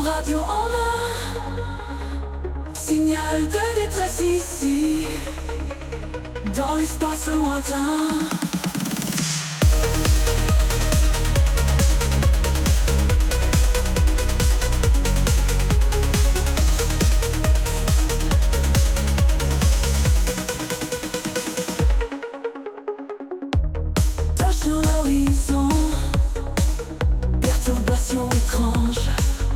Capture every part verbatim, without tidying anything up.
radio en main, signal de détresse ici, dans l'espace lointain. Tâche sur l'horizon, perturbation étrange.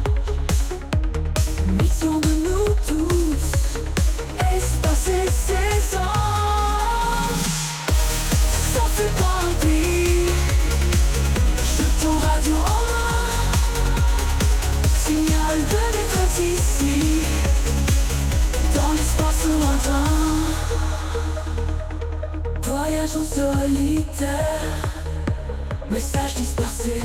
Mission de nous tous, espacer ses anges. Ça fait pas un pli, jetons radio en main, signal de détresse ici, dans l'espace lointain. Voyage en solitaire, message dispersé.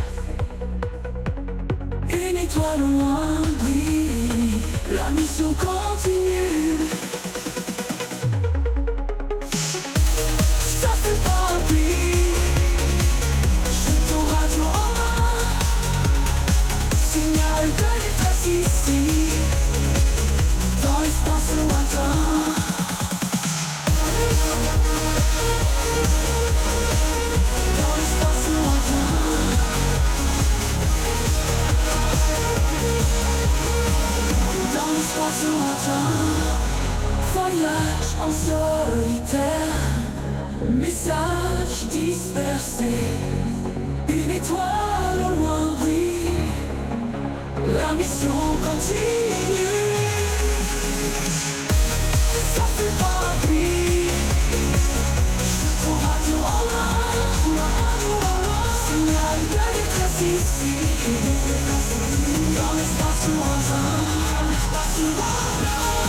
Une étoile au loin brille, la mission continue. Ça fait pas un pli, jetons radio en main, signal de détresse ici, dans l'espace lointain. Dans l'espace lointain. Dans l'espace lointain. Voyage en solitaire, message dispersé. Une étoile au loin brille, la mission continue. Ça fait pas un pli, jetons radio en main, signal de détresse ici, dans l'espace lointain.